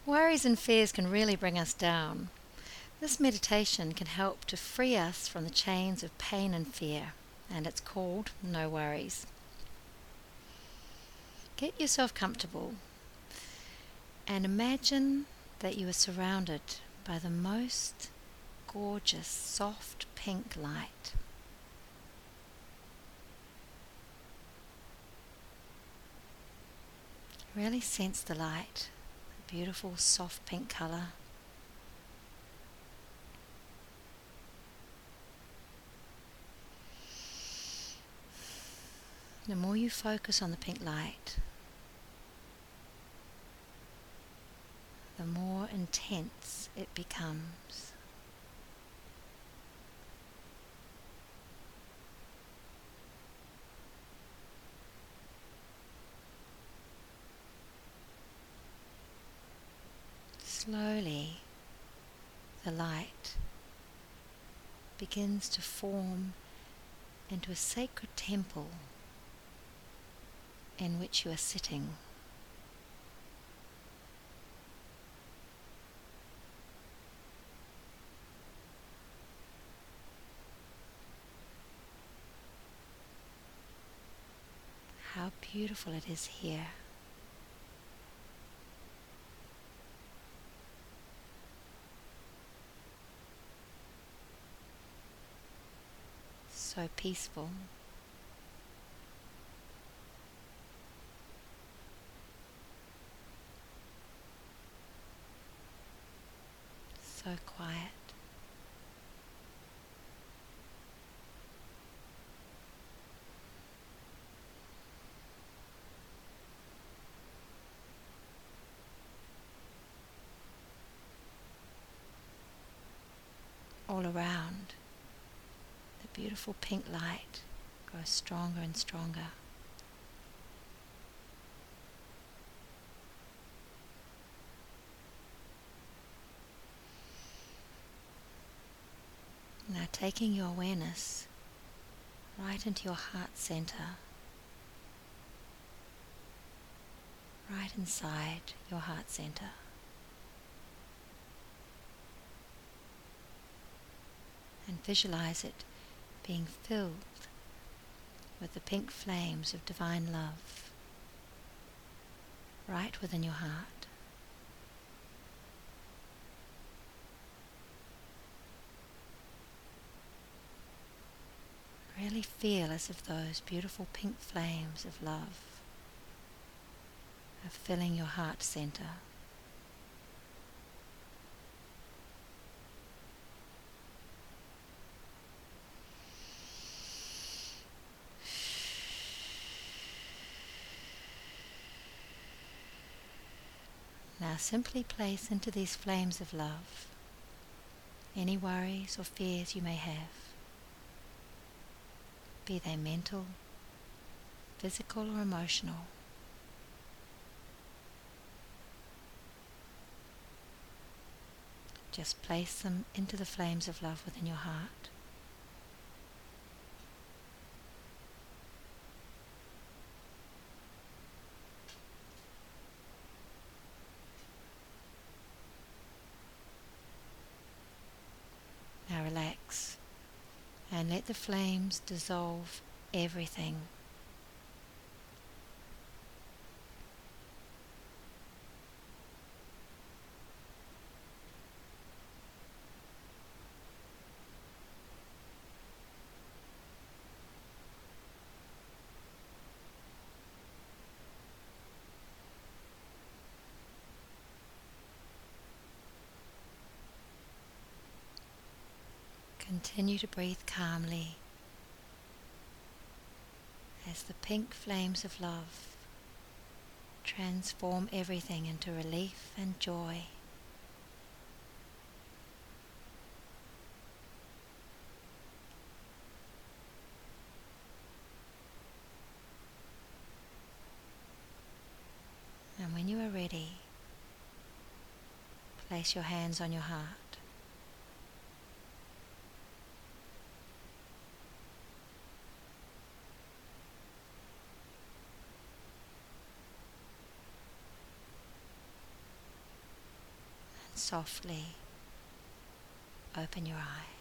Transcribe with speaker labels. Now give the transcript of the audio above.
Speaker 1: Worries and fears can really bring us down. This meditation can help to free us from the chains of pain and fear, and it's called No Worries. Get yourself comfortable and imagine that you are surrounded by the most gorgeous, soft pink light. Really sense the light, the beautiful soft pink colour. The more you focus on the pink light, the more intense it becomes. Slowly, the light begins to form into a sacred temple in which you are sitting. How beautiful it is here. So peaceful. So quiet. All around, the beautiful pink light grows stronger and stronger. Now taking your awareness right into your heart center, right inside your heart center. And visualize it being filled with the pink flames of divine love right within your heart. Really feel as if those beautiful pink flames of love are filling your heart center. Now simply place into these flames of love any worries or fears you may have, be they mental, physical or emotional. Just place them into the flames of love within your heart. Now relax and let the flames dissolve everything. Continue to breathe calmly as the pink flames of love transform everything into relief and joy. And when you are ready, place your hands on your heart. softly open your eyes.